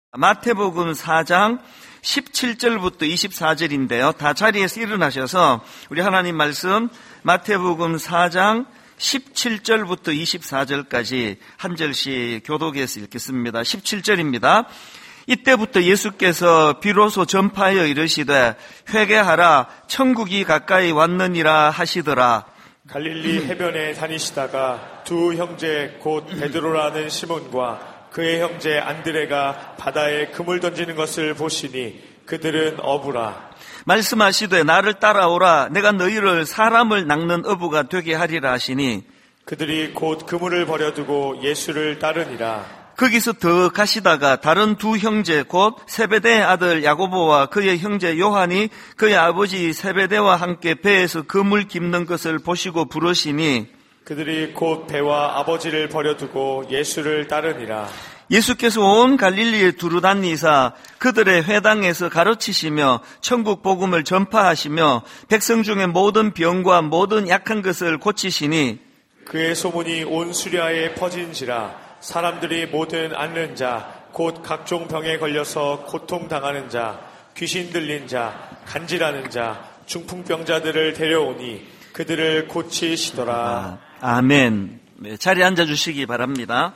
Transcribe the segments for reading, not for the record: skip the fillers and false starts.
마태복음 4장 17절부터 24절인데요. 다 자리에서 일어나셔서 우리 하나님 말씀 마태복음 4장 17절부터 24절까지 한 절씩 교독해서 읽겠습니다. 17절입니다. 이때부터 예수께서 비로소 전파하여 이르시되 회개하라 천국이 가까이 왔느니라 하시더라. 갈릴리 해변에 다니시다가 두 형제 곧 베드로라는 시몬과 그의 형제 안드레가 바다에 그물 던지는 것을 보시니 그들은 어부라. 말씀하시되 나를 따라오라. 내가 너희를 사람을 낚는 어부가 되게 하리라 하시니 그들이 곧 그물을 버려두고 예수를 따르니라. 거기서 더 가시다가 다른 두 형제 곧 세베대의 아들 야고보와 그의 형제 요한이 그의 아버지 세베대와 함께 배에서 그물 깁는 것을 보시고 부르시니 그들이 곧 배와 아버지를 버려두고 예수를 따르니라. 예수께서 온 갈릴리에 두루다니사 그들의 회당에서 가르치시며 천국 복음을 전파하시며 백성 중에 모든 병과 모든 약한 것을 고치시니 그의 소문이 온 수리아에 퍼진지라. 사람들이 모든 앓는 자 곧 각종 병에 걸려서 고통당하는 자 귀신 들린 자 간질하는 자 중풍병자들을 데려오니 그들을 고치시더라. 아멘. 네, 자리에 앉아주시기 바랍니다.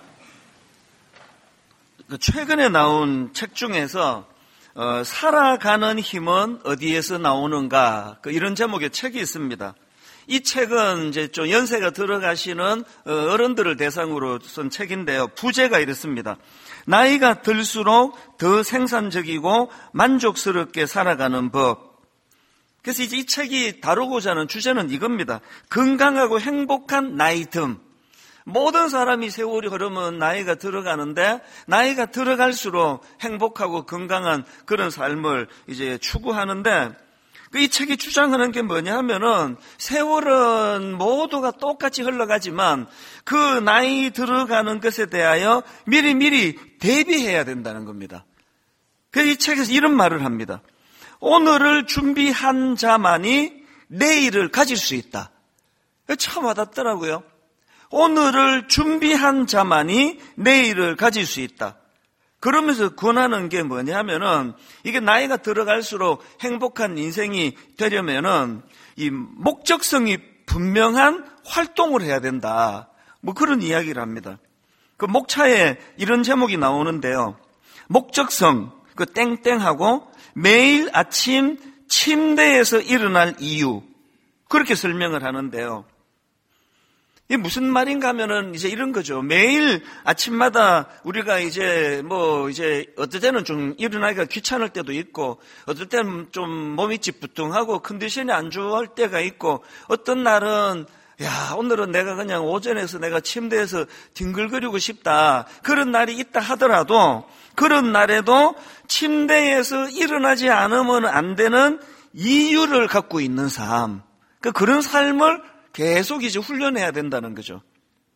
최근에 나온 책 중에서 살아가는 힘은 어디에서 나오는가 이런 제목의 책이 있습니다. 이 책은 이제 좀 연세가 들어가시는 어른들을 대상으로 쓴 책인데요. 부제가 이렇습니다. 나이가 들수록 더 생산적이고 만족스럽게 살아가는 법. 그래서 이제 이 책이 다루고자 하는 주제는 이겁니다. 건강하고 행복한 나이듦. 모든 사람이 세월이 흐르면 나이가 들어가는데 나이가 들어갈수록 행복하고 건강한 그런 삶을 이제 추구하는데 이 책이 주장하는 게 뭐냐 하면은 세월은 모두가 똑같이 흘러가지만 그 나이 들어가는 것에 대하여 미리 대비해야 된다는 겁니다. 그래서 이 책에서 이런 말을 합니다. 오늘을 준비한 자만이 내일을 가질 수 있다. 참 와닿더라고요. 오늘을 준비한 자만이 내일을 가질 수 있다. 그러면서 권하는 게 뭐냐면은 이게 나이가 들어갈수록 행복한 인생이 되려면은 이 목적성이 분명한 활동을 해야 된다. 뭐 그런 이야기를 합니다. 그 목차에 이런 제목이 나오는데요. 목적성, 그 땡땡하고 매일 아침 침대에서 일어날 이유. 그렇게 설명을 하는데요. 이게 무슨 말인가 하면은 이제 이런 거죠. 매일 아침마다 우리가 이제 어떨 때는 좀 일어나기가 귀찮을 때도 있고, 어떨 때는 좀 몸이 찌뿌둥하고 컨디션이 안 좋을 때가 있고, 어떤 날은 오늘은 내가 그냥 오전에서 내가 침대에서 뒹굴거리고 싶다. 그런 날이 있다 하더라도, 그런 날에도 침대에서 일어나지 않으면 안 되는 이유를 갖고 있는 삶. 그런 삶을 계속 이제 훈련해야 된다는 거죠.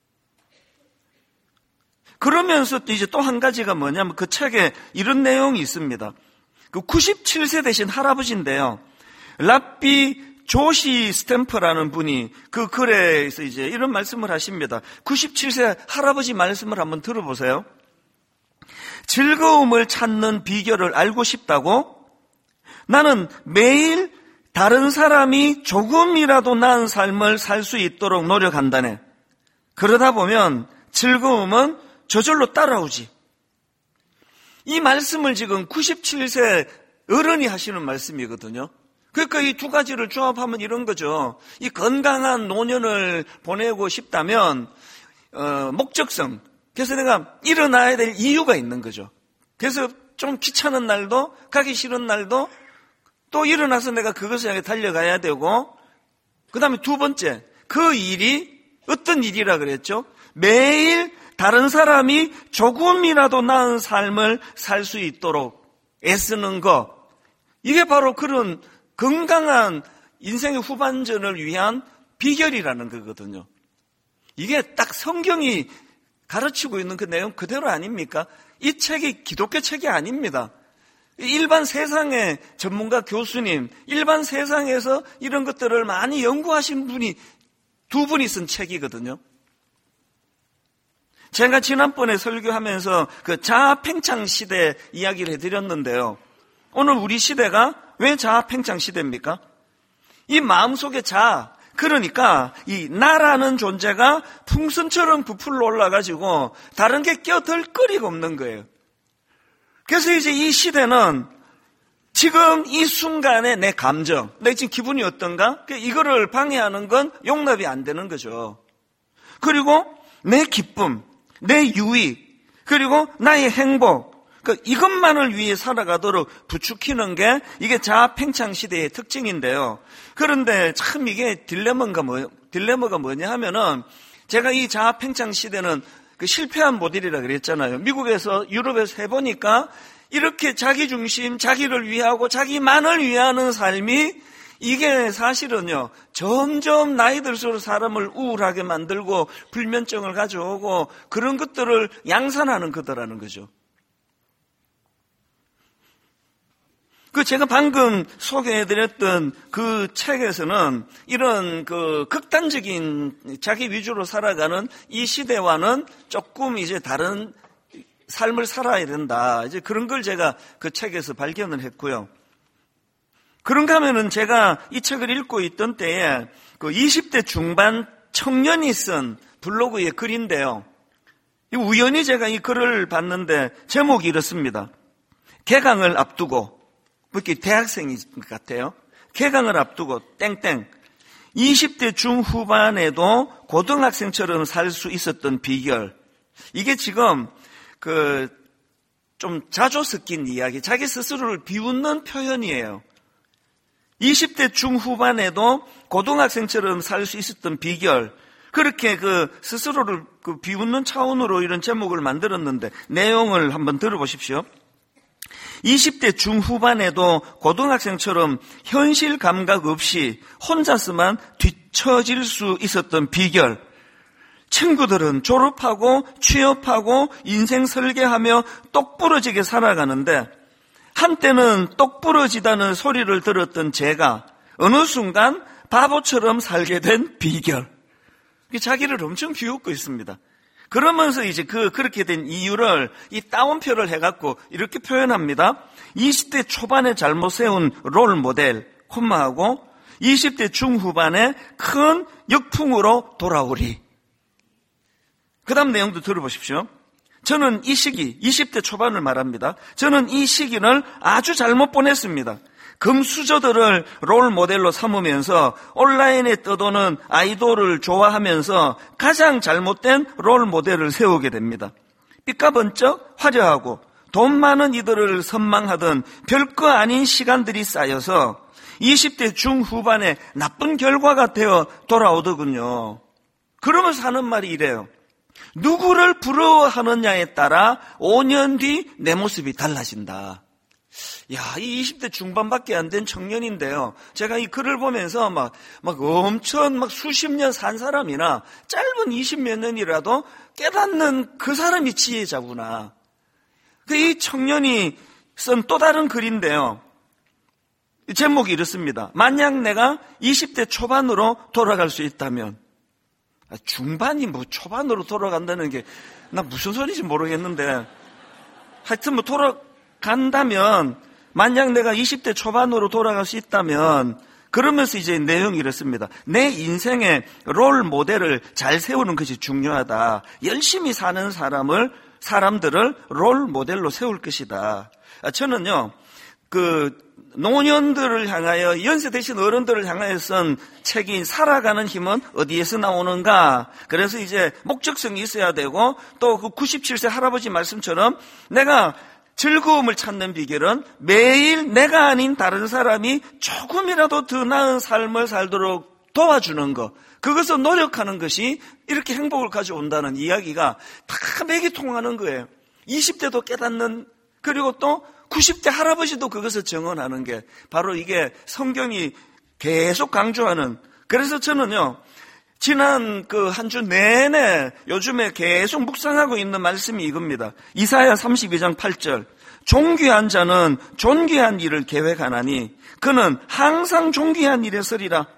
그러면서 이제 또 한 가지가 뭐냐면 그 책에 이런 내용이 있습니다. 그 97세 되신 할아버지인데요. 랍비 조시 스탬퍼라는 분이 그 글에서 이제 이런 말씀을 하십니다. 97세 할아버지 말씀을 한번 들어보세요. 즐거움을 찾는 비결을 알고 싶다고? 나는 매일 다른 사람이 조금이라도 나은 삶을 살 수 있도록 노력한다네. 그러다 보면 즐거움은 저절로 따라오지. 이 말씀을 지금 97세 어른이 하시는 말씀이거든요. 그러니까 이 두 가지를 조합하면 이런 거죠. 이 건강한 노년을 보내고 싶다면 목적성. 그래서 내가 일어나야 될 이유가 있는 거죠. 그래서 좀 귀찮은 날도 가기 싫은 날도 또 일어나서 내가 그것을 향해 달려가야 되고, 그 다음에 두 번째, 그 일이 어떤 일이라 그랬죠? 매일 다른 사람이 조금이라도 나은 삶을 살 수 있도록 애쓰는 것. 이게 바로 그런 건강한 인생의 후반전을 위한 비결이라는 거거든요. 이게 딱 성경이 가르치고 있는 그 내용 그대로 아닙니까? 이 책이 기독교 책이 아닙니다. 일반 세상의 전문가 교수님, 일반 세상에서 이런 것들을 많이 연구하신 분이 두 분이 쓴 책이거든요. 제가 지난번에 설교하면서 그 자아팽창 시대 이야기를 해드렸는데요. 오늘 우리 시대가 왜 자아팽창 시대입니까? 이 마음속의 자아, 그러니까 이 나라는 존재가 풍선처럼 부풀러 올라가지고 다른 게 껴들 거리가 없는 거예요. 그래서 이제 이 시대는 지금 이 순간에 내 감정, 내 지금 기분이 어떤가? 이거를 방해하는 건 용납이 안 되는 거죠. 그리고 내 기쁨, 내 유익, 그리고 나의 행복, 이것만을 위해 살아가도록 부추기는 게 이게 자아팽창 시대의 특징인데요. 그런데 참 이게 딜레마가 뭐냐 하면은 제가 이 자아팽창 시대는 그 실패한 모델이라 그랬잖아요. 미국에서, 유럽에서 해보니까 이렇게 자기 중심, 자기를 위하고 자기만을 위하는 삶이 이게 사실은요, 점점 나이 들수록 사람을 우울하게 만들고 불면증을 가져오고 그런 것들을 양산하는 거더라는 거죠. 그 제가 방금 소개해드렸던 그 책에서는 이런 그 극단적인 자기 위주로 살아가는 이 시대와는 조금 이제 다른 삶을 살아야 된다. 이제 그런 걸 제가 그 책에서 발견을 했고요. 그런가 하면은 제가 이 책을 읽고 있던 때에 그 20대 중반 청년이 쓴 블로그의 글인데요. 우연히 제가 이 글을 봤는데 제목이 이렇습니다. 개강을 앞두고, 이렇게 대학생인 것 같아요. 개강을 앞두고 땡땡 20대 중후반에도 고등학생처럼 살 수 있었던 비결. 이게 지금 좀 자조 섞인 이야기, 자기 스스로를 비웃는 표현이에요. 20대 중후반에도 고등학생처럼 살 수 있었던 비결. 그렇게 스스로를 비웃는 차원으로 이런 제목을 만들었는데 내용을 한번 들어보십시오. 20대 중후반에도 고등학생처럼 현실 감각 없이 혼자서만 뒤처질 수 있었던 비결. 친구들은 졸업하고 취업하고 인생 설계하며 똑부러지게 살아가는데 한때는 똑부러지다는 소리를 들었던 제가 어느 순간 바보처럼 살게 된 비결. 자기를 엄청 비웃고 있습니다. 그러면서 이제 그렇게 된 이유를 이 따옴표를 해갖고 이렇게 표현합니다. 20대 초반에 잘못 세운 롤 모델, 콤마하고 20대 중후반에 큰 역풍으로 돌아오리. 그 다음 내용도 들어보십시오. 저는 이 시기, 20대 초반을 말합니다. 저는 이 시기를 아주 잘못 보냈습니다. 금수저들을 롤 모델로 삼으면서 온라인에 떠도는 아이돌을 좋아하면서 가장 잘못된 롤 모델을 세우게 됩니다. 삐까번쩍 화려하고 돈 많은 이들을 선망하던 별거 아닌 시간들이 쌓여서 20대 중후반에 나쁜 결과가 되어 돌아오더군요. 그러면서 하는 말이 이래요. 누구를 부러워하느냐에 따라 5년 뒤 내 모습이 달라진다. 야, 이 20대 중반밖에 안 된 청년인데요. 제가 이 글을 보면서 막 엄청 수십 년 산 사람이나 짧은 20몇 년이라도 깨닫는 그 사람이 지혜자구나. 이 청년이 쓴 또 다른 글인데요. 제목이 이렇습니다. 만약 내가 20대 초반으로 돌아갈 수 있다면. 중반이 초반으로 돌아간다는 게 나 무슨 소리인지 모르겠는데 하여튼 돌아간다면 만약 내가 20대 초반으로 돌아갈 수 있다면 그러면서 이제 내용이 이렇습니다. 내 인생의 롤 모델을 잘 세우는 것이 중요하다. 열심히 사는 사람들을 롤 모델로 세울 것이다. 저는요, 노년들을 향하여 연세 대신 어른들을 향하여 쓴 책인 살아가는 힘은 어디에서 나오는가. 그래서 이제 목적성이 있어야 되고 또 그 97세 할아버지 말씀처럼 내가 즐거움을 찾는 비결은 매일 내가 아닌 다른 사람이 조금이라도 더 나은 삶을 살도록 도와주는 것. 그것을 노력하는 것이 이렇게 행복을 가져온다는 이야기가 다 맥이 통하는 거예요. 20대도 깨닫는, 그리고 또 90대 할아버지도 그것을 증언하는 게 바로 이게 성경이 계속 강조하는. 그래서 저는요, 지난 한 주 내내 요즘에 계속 묵상하고 있는 말씀이 이겁니다. 이사야 32장 8절. 존귀한 자는 존귀한 일을 계획하나니 그는 항상 존귀한 일에 서리라.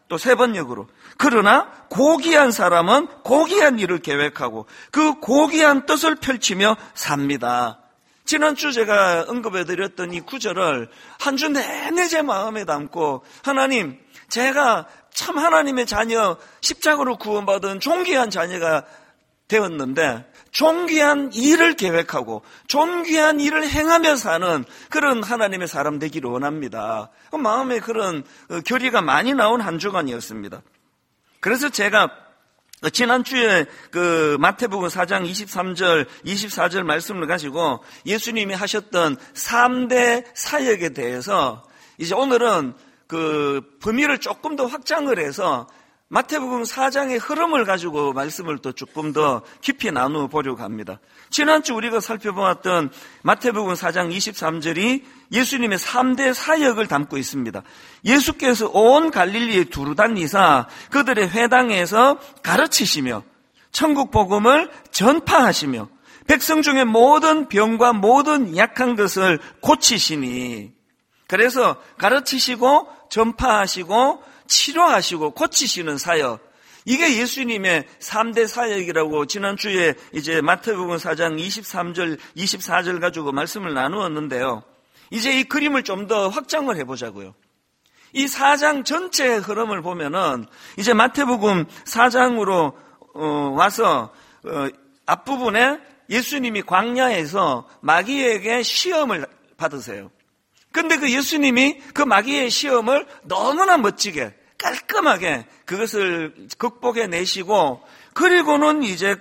또 세 번역으로. 그러나 고귀한 사람은 고귀한 일을 계획하고 그 고귀한 뜻을 펼치며 삽니다. 지난주 제가 언급해드렸던 이 구절을 한 주 내내 제 마음에 담고, 하나님, 제가 참 하나님의 자녀, 십자가로 구원받은 존귀한 자녀가 되었는데 존귀한 일을 계획하고 존귀한 일을 행하며 사는 그런 하나님의 사람 되기를 원합니다. 마음에 그런 결의가 많이 나온 한 주간이었습니다. 그래서 제가 지난주에 마태복음 4장 23절, 24절 말씀을 가지고 예수님이 하셨던 3대 사역에 대해서 이제 오늘은 범위를 조금 더 확장을 해서 마태복음 4장의 흐름을 가지고 말씀을 또 조금 더 깊이 나누어 보려고 합니다. 지난주 우리가 살펴보았던 마태복음 4장 23절이 예수님의 3대 사역을 담고 있습니다. 예수께서 온 갈릴리에 두루 다니사 그들의 회당에서 가르치시며 천국 복음을 전파하시며 백성 중에 모든 병과 모든 약한 것을 고치시니, 그래서 가르치시고 전파하시고 치료하시고 고치시는 사역, 이게 예수님의 3대 사역이라고 지난주에 이제 마태복음 4장 23절, 24절 가지고 말씀을 나누었는데요. 이제 이 그림을 좀 더 확장을 해보자고요. 이 4장 전체의 흐름을 보면은 이제 마태복음 4장으로 와서 앞부분에 예수님이 광야에서 마귀에게 시험을 받으세요. 근데 그 예수님이 그 마귀의 시험을 너무나 멋지게 깔끔하게 그것을 극복해내시고, 그리고는 이제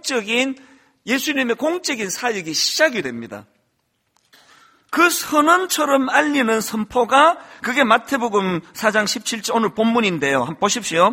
예수님의 공적인 사역이 시작이 됩니다. 그 선언처럼 알리는 선포가 그게 마태복음 4장 17절 오늘 본문인데요. 한번 보십시오.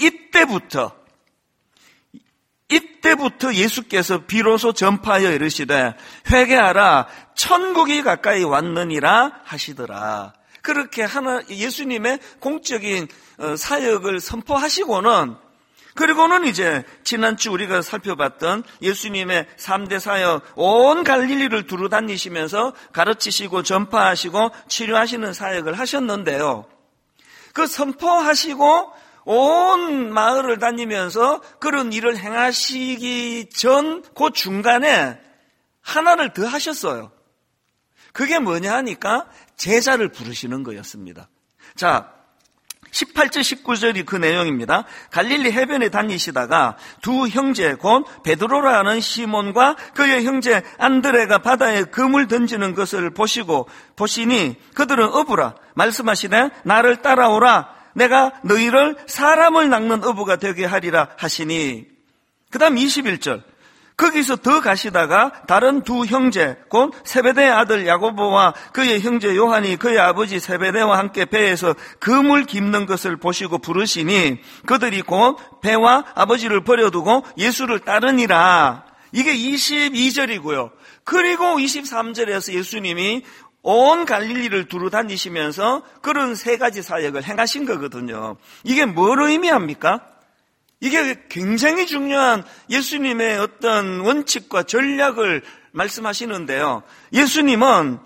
이때부터 예수께서 비로소 전파하여 이르시되 회개하라 천국이 가까이 왔느니라 하시더라. 그렇게 예수님의 공적인 사역을 선포하시고는, 그리고는 이제 지난주 우리가 살펴봤던 예수님의 3대 사역, 온 갈릴리를 두루 다니시면서 가르치시고 전파하시고 치료하시는 사역을 하셨는데요. 그 선포하시고 온 마을을 다니면서 그런 일을 행하시기 전 그 중간에 하나를 더 하셨어요. 그게 뭐냐 하니까 제자를 부르시는 거였습니다. 자, 18절 19절이 그 내용입니다. 갈릴리 해변에 다니시다가 두 형제 곧 베드로라 하는 시몬과 그의 형제 안드레가 바다에 그물 던지는 것을 보시니 그들은 어부라 말씀하시되 나를 따라오라 내가 너희를 사람을 낚는 어부가 되게 하리라 하시니, 그 다음 21절 거기서 더 가시다가 다른 두 형제 곧 세베대의 아들 야고보와 그의 형제 요한이 그의 아버지 세베대와 함께 배에서 그물 깁는 것을 보시고 부르시니 그들이 곧 배와 아버지를 버려두고 예수를 따르니라. 이게 22절이고요. 그리고 23절에서 예수님이 온 갈릴리를 두루 다니시면서 그런 세 가지 사역을 행하신 거거든요. 이게 뭘 의미합니까? 이게 굉장히 중요한 예수님의 어떤 원칙과 전략을 말씀하시는데요. 예수님은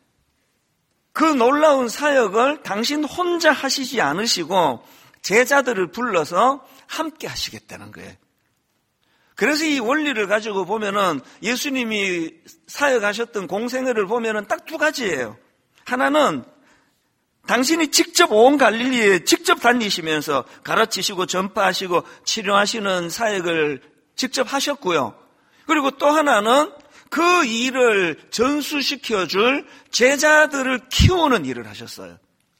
그 놀라운 사역을 당신 혼자 하시지 않으시고 제자들을 불러서 함께 하시겠다는 거예요. 그래서 이 원리를 가지고 보면은 예수님이 사역하셨던 공생애를 보면은 딱 두 가지예요. 하나는 당신이 직접 온 갈릴리에 직접 다니시면서 가르치시고 전파하시고 치료하시는 사역을 직접 하셨고요. 그리고 또 하나는 그 일을 전수시켜줄 제자들을 키우는 일을 하셨어요.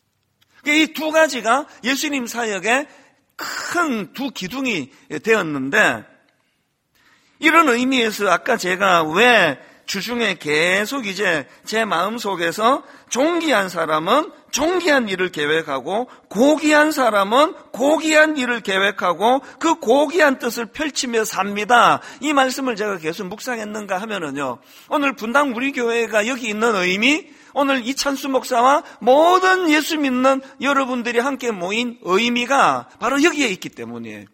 이 두 가지가 예수님 사역의 큰 두 기둥이 되었는데, 이런 의미에서 아까 제가 왜 주중에 계속 이제 제 마음속에서 존귀한 사람은 존귀한 일을 계획하고 고귀한 사람은 고귀한 일을 계획하고 그 고귀한 뜻을 펼치며 삽니다, 이 말씀을 제가 계속 묵상했는가 하면은요, 오늘 분당 우리 교회가 여기 있는 의미, 오늘 이찬수 목사와 모든 예수 믿는 여러분들이 함께 모인 의미가 바로 여기에 있기 때문이에요.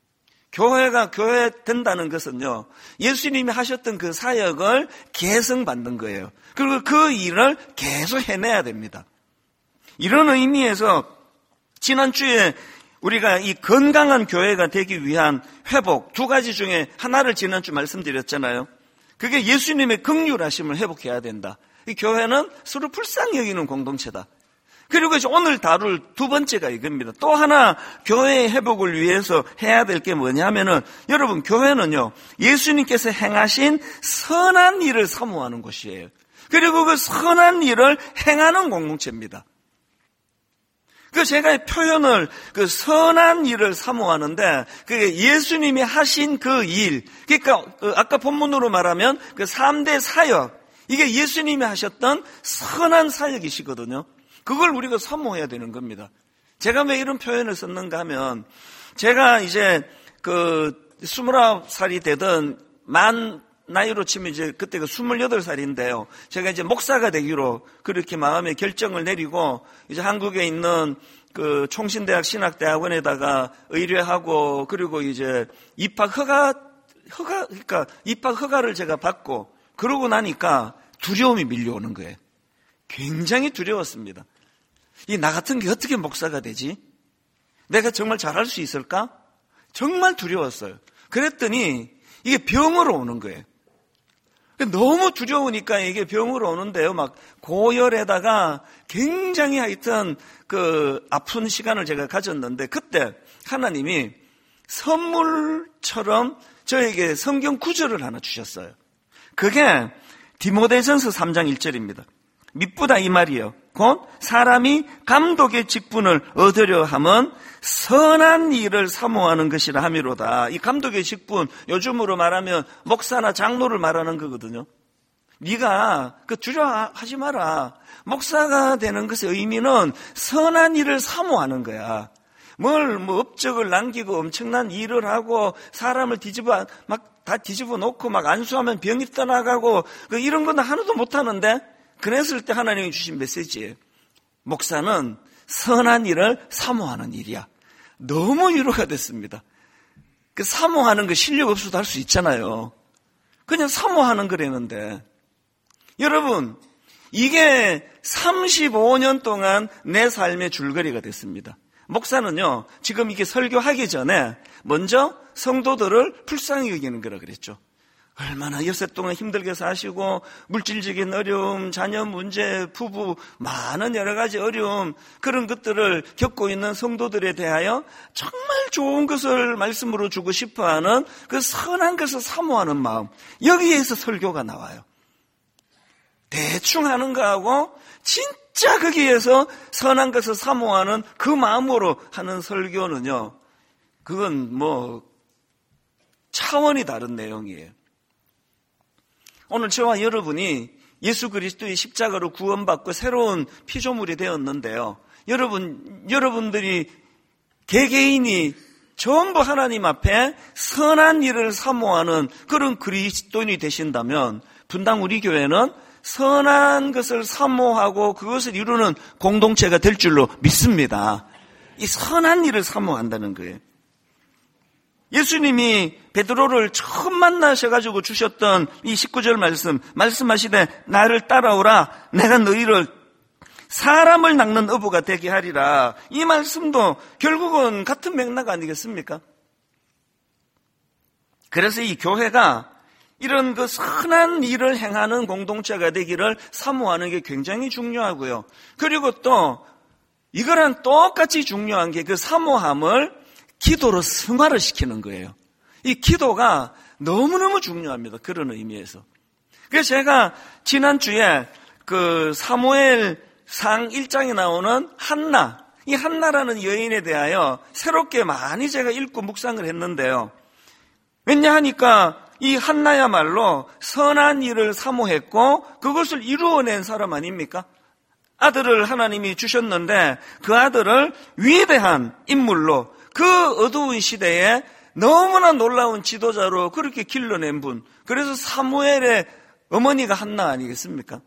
교회가 교회 된다는 것은요, 예수님이 하셨던 그 사역을 계승받는 거예요. 그리고 그 일을 계속 해내야 됩니다. 이런 의미에서 지난주에 우리가 이 건강한 교회가 되기 위한 회복, 두 가지 중에 하나를 지난주 말씀드렸잖아요. 그게 예수님의 긍휼하심을 회복해야 된다. 이 교회는 서로 불쌍히 여기는 공동체다. 그리고 이제 오늘 다룰 두 번째가 이겁니다. 또 하나 교회의 회복을 위해서 해야 될 게 뭐냐면은, 여러분, 교회는요, 예수님께서 행하신 선한 일을 사모하는 곳이에요. 그리고 그 선한 일을 행하는 공동체입니다. 그 제가 표현을 그 선한 일을 사모하는데, 그게 예수님이 하신 그 일, 그러니까 아까 본문으로 말하면 그 3대 사역, 이게 예수님이 하셨던 선한 사역이시거든요. 그걸 우리가 사모해야 되는 겁니다. 제가 왜 이런 표현을 썼는가 하면, 제가 이제 29살이 되던 만 나이로 치면 이제 그때가 28살인데요. 제가 이제 목사가 되기로 그렇게 마음의 결정을 내리고, 이제 한국에 있는 그 총신대학 신학대학원에다가 의뢰하고, 그리고 이제 그러니까 입학 허가를 제가 받고, 그러고 나니까 두려움이 밀려오는 거예요. 굉장히 두려웠습니다. 나 같은 게 어떻게 목사가 되지? 내가 정말 잘할 수 있을까? 정말 두려웠어요. 그랬더니 이게 병으로 오는 거예요. 너무 두려우니까 이게 병으로 오는데요. 막 고열에다가 굉장히 하여튼 그 아픈 시간을 제가 가졌는데, 그때 하나님이 선물처럼 저에게 성경 구절을 하나 주셨어요. 그게 디모데전서 3장 1절입니다. 미쁘다 이 말이에요. 곧 사람이 감독의 직분을 얻으려 함은 선한 일을 사모하는 것이라 함이로다. 이 감독의 직분, 요즘으로 말하면 목사나 장로를 말하는 거거든요. 네가 두려워하지 마라. 목사가 되는 것의 의미는 선한 일을 사모하는 거야. 업적을 남기고 엄청난 일을 하고 사람을 다 뒤집어 놓고 막 안수하면 병이 떠나가고 이런 건 하나도 못 하는데, 그랬을 때 하나님이 주신 메시지예요. 목사는 선한 일을 사모하는 일이야. 너무 위로가 됐습니다. 그 사모하는 거 실력 없어도 할 수 있잖아요. 그냥 사모하는 거라는데. 여러분, 이게 35년 동안 내 삶의 줄거리가 됐습니다. 목사는요, 지금 이게 설교하기 전에 먼저 성도들을 불쌍히 여기는 거라 그랬죠. 얼마나 엿새 동안 힘들게 사시고 물질적인 어려움, 자녀 문제, 부부, 많은 여러 가지 어려움, 그런 것들을 겪고 있는 성도들에 대하여 정말 좋은 것을 말씀으로 주고 싶어하는 그 선한 것을 사모하는 마음, 여기에서 설교가 나와요. 대충 하는 거하고 진짜 거기에서 선한 것을 사모하는 그 마음으로 하는 설교는요, 그건 차원이 다른 내용이에요. 오늘 저와 여러분이 예수 그리스도의 십자가로 구원받고 새로운 피조물이 되었는데요. 여러분들이 개개인이 전부 하나님 앞에 선한 일을 사모하는 그런 그리스도인이 되신다면, 분당 우리 교회는 선한 것을 사모하고 그것을 이루는 공동체가 될 줄로 믿습니다. 이 선한 일을 사모한다는 거예요. 예수님이 베드로를 처음 만나셔가지고 주셨던 이 19절 말씀하시되 나를 따라오라, 내가 너희를 사람을 낚는 어부가 되게 하리라. 이 말씀도 결국은 같은 맥락 아니겠습니까? 그래서 이 교회가 이런 그 선한 일을 행하는 공동체가 되기를 사모하는 게 굉장히 중요하고요. 그리고 또 이거랑 똑같이 중요한 게 그 사모함을 기도로 승화를 시키는 거예요. 이 기도가 너무너무 중요합니다. 그런 의미에서. 그래서 제가 지난주에 그 사무엘상 1장에 나오는 한나, 이 한나라는 여인에 대하여 새롭게 많이 제가 읽고 묵상을 했는데요. 왜냐 하니까 이 한나야말로 선한 일을 사모했고 그것을 이루어낸 사람 아닙니까? 아들을 하나님이 주셨는데 그 아들을 위대한 인물로, 그 어두운 시대에 너무나 놀라운 지도자로 그렇게 길러낸 분, 그래서 사무엘의 어머니가 한나 아니겠습니까?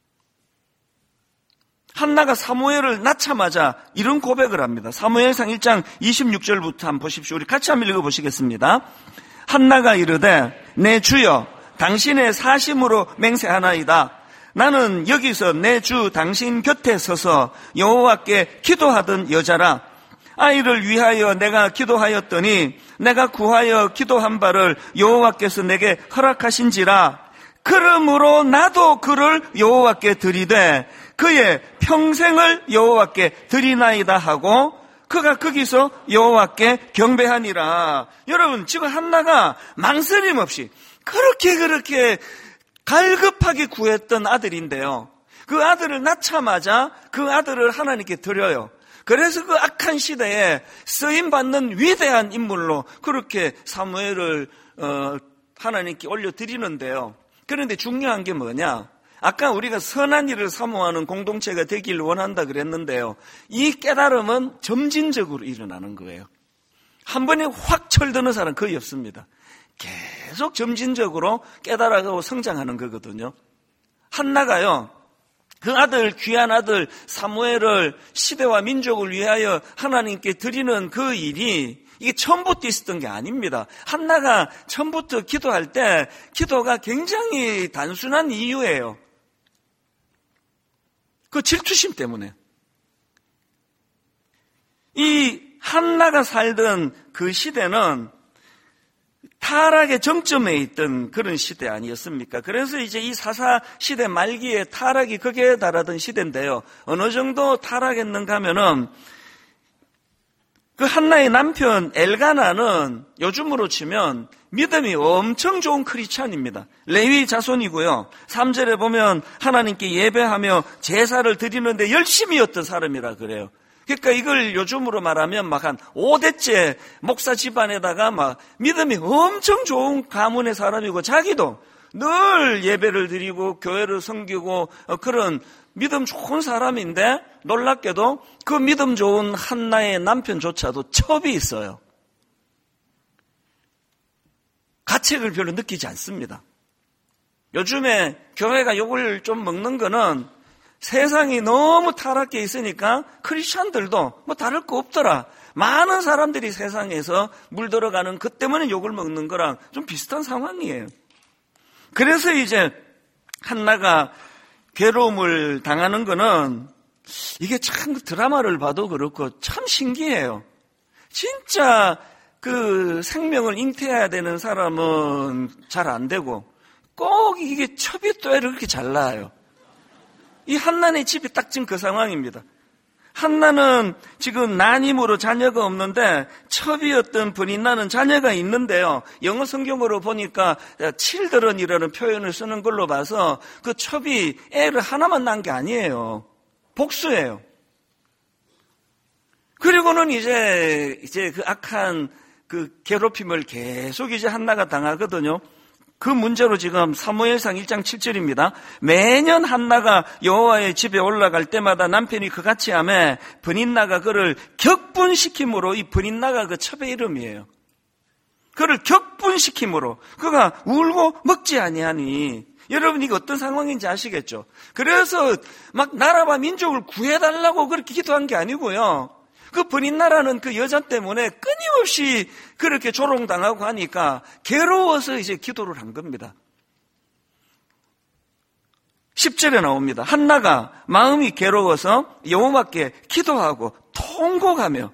한나가 사무엘을 낳자마자 이런 고백을 합니다. 사무엘상 1장 26절부터 한번 보십시오. 우리 같이 한번 읽어보시겠습니다. 한나가 이르되 내 주여 당신의 사심으로 맹세하나이다. 나는 여기서 내 주 당신 곁에 서서 여호와께 기도하던 여자라. 아이를 위하여 내가 기도하였더니 내가 구하여 기도한 바를 여호와께서 내게 허락하신지라. 그러므로 나도 그를 여호와께 드리되 그의 평생을 여호와께 드리나이다 하고 그가 거기서 여호와께 경배하니라. 여러분, 지금 한나가 망설임 없이 그렇게 갈급하게 구했던 아들인데요, 그 아들을 낳자마자 그 아들을 하나님께 드려요. 그래서 그 악한 시대에 쓰임받는 위대한 인물로 그렇게 사무엘을 하나님께 올려드리는데요. 그런데 중요한 게 뭐냐? 아까 우리가 선한 일을 사모하는 공동체가 되기를 원한다 그랬는데요, 이 깨달음은 점진적으로 일어나는 거예요. 한 번에 확 철드는 사람 거의 없습니다. 계속 점진적으로 깨달아가고 성장하는 거거든요. 한나가요, 그 아들, 귀한 아들 사무엘을 시대와 민족을 위하여 하나님께 드리는 그 일이 이게 처음부터 있었던 게 아닙니다. 한나가 처음부터 기도할 때 기도가 굉장히 단순한 이유예요. 그 질투심 때문에. 이 한나가 살던 그 시대는 타락의 정점에 있던 그런 시대 아니었습니까? 그래서 이제 이 사사 시대 말기에 타락이 극에 달하던 시대인데요, 어느 정도 타락했는가 하면은 그 한나의 남편 엘가나는 요즘으로 치면 믿음이 엄청 좋은 크리스찬입니다. 레위 자손이고요. 3절에 보면 하나님께 예배하며 제사를 드리는데 열심히였던 사람이라 그래요. 그러니까 이걸 요즘으로 말하면 막 한 5대째 목사 집안에다가 막 믿음이 엄청 좋은 가문의 사람이고, 자기도 늘 예배를 드리고 교회를 섬기고 그런 믿음 좋은 사람인데, 놀랍게도 그 믿음 좋은 한나의 남편조차도 첩이 있어요. 가책을 별로 느끼지 않습니다. 요즘에 교회가 욕을 좀 먹는 거는 세상이 너무 타락해 있으니까 크리스찬들도 뭐 다를 거 없더라, 많은 사람들이 세상에서 물들어가는 그 때문에 욕을 먹는 거랑 좀 비슷한 상황이에요. 그래서 이제 한나가 괴로움을 당하는 거는, 이게 참 드라마를 봐도 그렇고 참 신기해요. 진짜 그 생명을 잉태해야 되는 사람은 잘 안 되고 꼭 이게 첩이 또 이렇게 잘 나와요. 이 한나의 집이 딱 지금 그 상황입니다. 한나는 지금 난임으로 자녀가 없는데 첩이었던 브닌나는 자녀가 있는데요, 영어 성경으로 보니까 children이라는 표현을 쓰는 걸로 봐서 그 첩이 애를 하나만 낳은 게 아니에요. 복수예요. 그리고는 이제 그 악한 그 괴롭힘을 계속 이제 한나가 당하거든요. 그 문제로 지금 사무엘상 1장 7절입니다. 매년 한나가 여호와의 집에 올라갈 때마다 남편이 그같이 하매 브닌나가 그를 격분시킴으로, 이 브닌나가 그 첩의 이름이에요. 그를 격분시킴으로 그가 울고 먹지 아니하니, 여러분 이게 어떤 상황인지 아시겠죠? 그래서 막 나라와 민족을 구해달라고 그렇게 기도한 게 아니고요, 그 브닌나라는 그 여자 때문에 끊임없이 그렇게 조롱당하고 하니까 괴로워서 이제 기도를 한 겁니다. 10절에 나옵니다. 한나가 마음이 괴로워서 여호와께 기도하고 통곡하며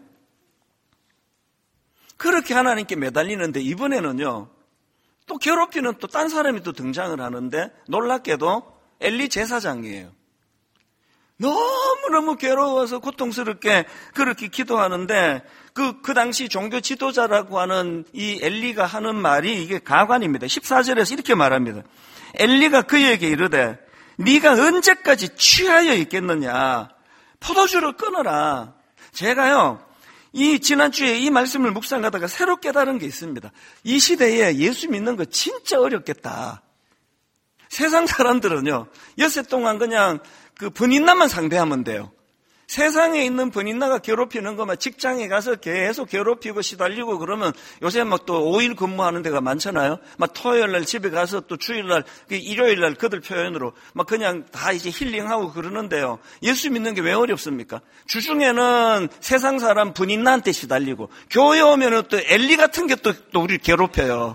그렇게 하나님께 매달리는데, 이번에는요 또 괴롭히는 또 딴 사람이 또 등장을 하는데, 놀랍게도 엘리 제사장이에요. 너무너무 괴로워서 고통스럽게 그렇게 기도하는데, 그 당시 종교 지도자라고 하는 이 엘리가 하는 말이 이게 가관입니다. 14절에서 이렇게 말합니다. 엘리가 그에게 이르되 네가 언제까지 취하여 있겠느냐, 포도주를 끊어라. 제가요 이 지난주에 이 말씀을 묵상하다가 새로 깨달은 게 있습니다. 이 시대에 예수 믿는 거 진짜 어렵겠다. 세상 사람들은요 엿새 동안 그냥 그 번인나만 상대하면 돼요. 세상에 있는 번인나가 괴롭히는 것만 직장에 가서 계속 괴롭히고 시달리고 그러면, 요새 막 또 5일 근무하는 데가 많잖아요. 막 토요일 날 집에 가서 또 주일 날, 일요일 날 그들 표현으로 막 그냥 다 이제 힐링하고 그러는데요. 예수 믿는 게 왜 어렵습니까? 주중에는 세상 사람 번인나한테 시달리고, 교회 오면은 또 엘리 같은 게 또 우리를 괴롭혀요.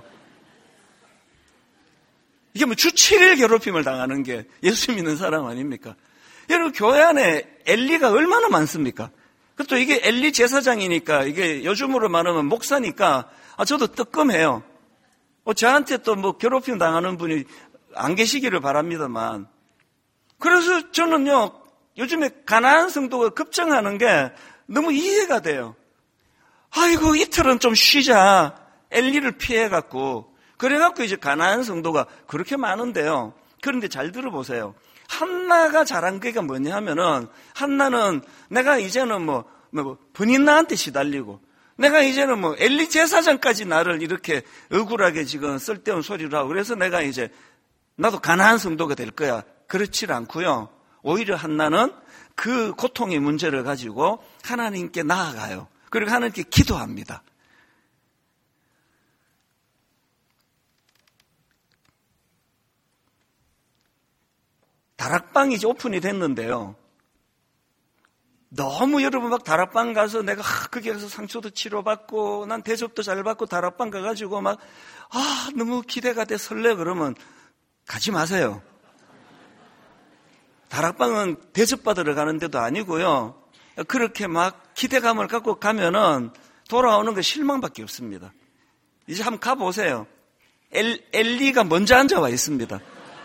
이게 뭐 주 7일 괴롭힘을 당하는 게 예수 믿는 사람 아닙니까? 여러분 교회 안에 엘리가 얼마나 많습니까? 또 이게 엘리 제사장이니까, 이게 요즘으로 말하면 목사니까, 저도 뜨끔해요. 저한테 또 뭐 괴롭힘 당하는 분이 안 계시기를 바랍니다만. 그래서 저는요, 요즘에 가나안 성도가 급증하는 게 너무 이해가 돼요. 아이고, 이틀은 좀 쉬자. 엘리를 피해갖고. 그래갖고 이제 가나안 성도가 그렇게 많은데요. 그런데 잘 들어보세요. 한나가 잘한 게 뭐냐 하면은, 한나는 내가 이제는 분인나한테 시달리고, 내가 이제는 엘리 제사장까지 나를 이렇게 억울하게 지금 쓸데없는 소리를 하고, 그래서 내가 이제 나도 가나안 성도가 될 거야. 그렇지 않고요. 오히려 한나는 그 고통의 문제를 가지고 하나님께 나아가요. 그리고 하나님께 기도합니다. 다락방이 이제 오픈이 됐는데요. 너무 여러분 막 다락방 가서 내가 거기 가서 상처도 치료받고 난 대접도 잘 받고 다락방 가가지고 막 너무 기대가 돼 설레 그러면 가지 마세요. 다락방은 대접받으러 가는 데도 아니고요. 그렇게 막 기대감을 갖고 가면은 돌아오는 거 실망밖에 없습니다. 이제 한번 가보세요. 엘리가 먼저 앉아와 있습니다.